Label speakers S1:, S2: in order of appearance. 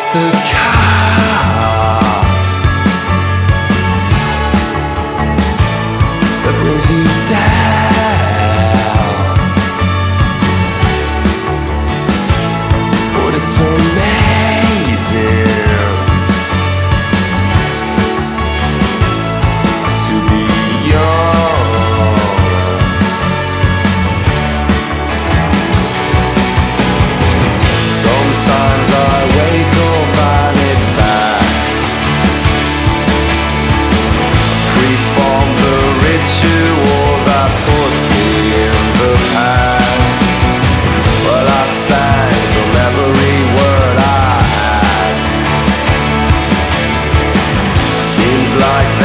S1: It's the cost that brings you down, but it's amazing to be young. Sometimes I wake up and it's back. Free from the ritual that puts me in the past. Well, I sang from every word I had. Seems like